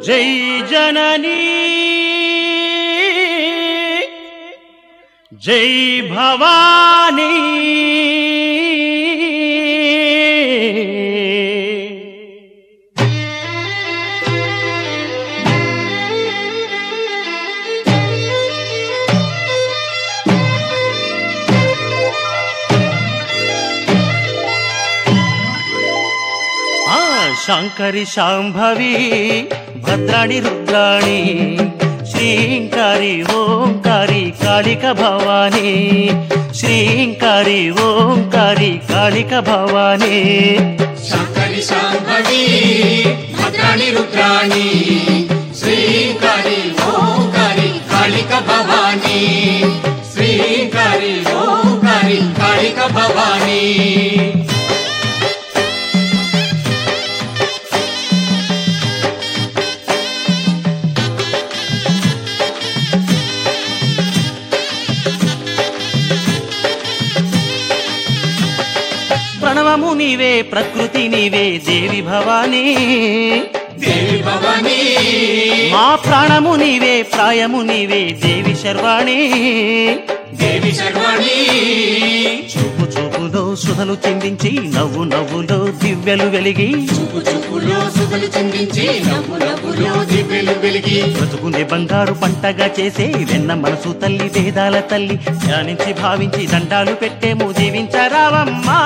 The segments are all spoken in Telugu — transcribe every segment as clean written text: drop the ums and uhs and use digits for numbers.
జై జననీ జై భవానీ శాంకరి శాంభవి భద్రాణి రుద్రాణి శ్రీంకారి ఓంకారి కాళిక భవాని శ్రీంకారి ఓంకారి కాళిక భవాని శాంకరి శాంభవి భద్రాణి రుద్రాణి శ్రీంకారి ఓంకారి కాళిక భవాని శ్రీంకారి ఓంకారి కాళిక భవాని ప్రణవము నీవే ప్రకృతి నీవే దేవి భవానీ దేవి భవాని మా ప్రాణము నీవే ప్రాయము నీవే దేవి శర్వాణి దేవి శర్వాణి చూపు చూపులో సుధలు చిందించి నవ్వు నవ్వులో దివ్యలు వెలిగి చూపు చూపులో సుధలు చిందించి నవ్వు నవ్వులో దివ్యలు వెలిగి బ్రతుకునే బంగారు పంటగా చేసే వెన్న మనసు తల్లి వేదాల తల్లి ధ్యానించి భావించి దండాలు పెట్టేము జీవించరావమ్మా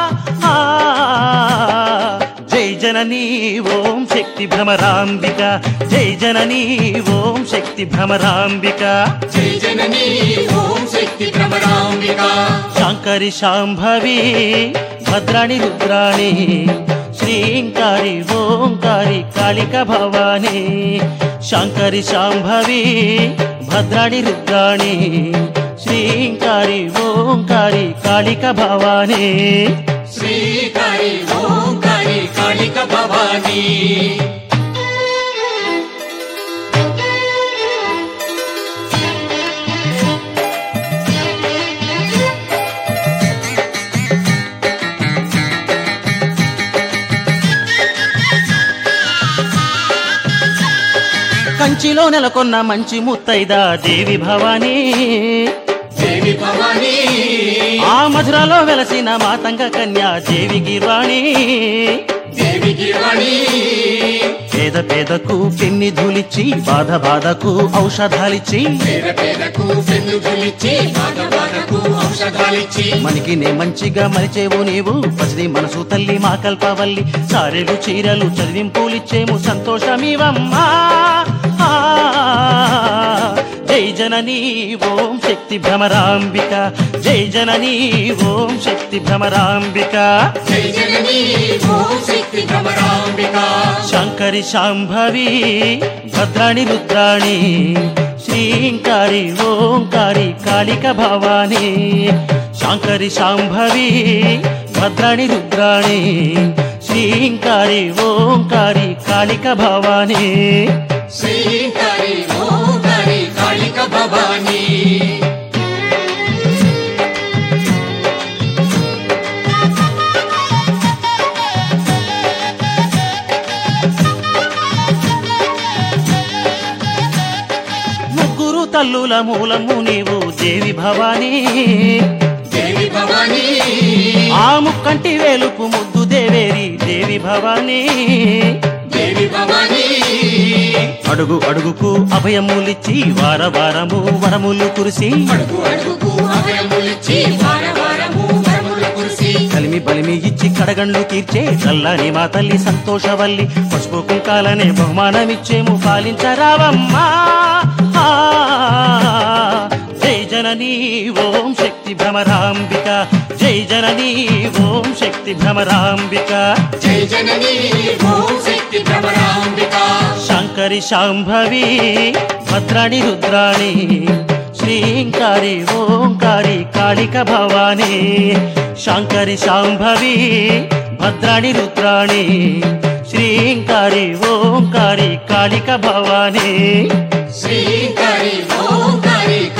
జై జననీ ఓం శక్తి భ్రమరాంబిక జై జననీ ఓం శక్తి భ్రమరాంబిక జై జననీ ఓం శక్తి భ్రమరాంబిక శాంకరి శాంభవి భద్రాణి రుద్రాణి శ్రీంకారి ఓంకారి కాళిక భవాని శాంకరి శాంభవి భద్రాణి రుద్రాణి శ్రీంకారి ఓంకారి కాళిక భవాని శ్రీకారి ఓంకారి కాళిక భవాని కంచిలో నెలకొన్న మంచి ముత్తైదా దేవి భవానీ దేవి భవాని ఆ మధురలో వెలసిన మాతంగ కన్యా దేవి గిర్వాణి దేవి గిర్వాణి పేద పేదకు పెన్ని ధూలిచ్చి బాధ బాధకు ఔషధాలిచ్చి పేద పేదకు పెన్నులిచ్చి బాధ బాధకు ఔషధాలిచ్చి మనకి నే మంచిగా మరిచేవు నీవు పసిడి మనసు తల్లి మా కల్పవల్లి సారెలు చీరలు చదివింపులిచ్చేము సంతోషమివమ్మా జై జననీ ఓం శక్తి భ్రమరాంబిక జై జననీ ఓం శక్తి భ్రమరాంబిక జై జననీ ఓం శక్తి భ్రమరాంబిక శాంకరి శాంభవి భద్రాణి రుద్రాణి శ్రీంకారి ఓంకారి కాళిక భవాని శాంకరి శాంభవి భద్రాణి రుద్రాణి శ్రీంకారి ఓంకారి కాళిక భవాని శ్రీకారి ఓంకారి కాళిక భవాని ముగ్గురు తల్లుల మూలము నీవు దేవి భవానీ దేవి భవాని ఆ ముక్కంటి వేలుపు ముద్దు దేవేరి దేవి భవానీ దేవి భవాని అడుగు అడుగుకు అభయములిచ్చి వార వారము వరములు కురిసి అడుగు అడుగుకు అభయములిచ్చి వార వారము వరములు కురిసి కలిమి బలిమి ఇచ్చి కడగండ్లు తీర్చే చల్లని మా తల్లి సంతోషవల్లి పసుపు కుంకాలనే బహుమానమిచ్చేము పాలించరావమ్మా జై జననీ ఓం శక్తి భ్రమరాంబిక జై జననీ ఓం శక్తి భ్రమరాంబిక జై జననీ ఓం శక్తి భ్రమరాంబిక శాంకరి శాంభవి భద్రాణి రుద్రాణి శ్రీంకారి ఓంకారి కాళిక భవాని శాంకరి శాంభవి భద్రాణి రుద్రాణి శ్రీంకారి ఓంకారి కాళిక భవాని శ్రీకారి ఓంకారి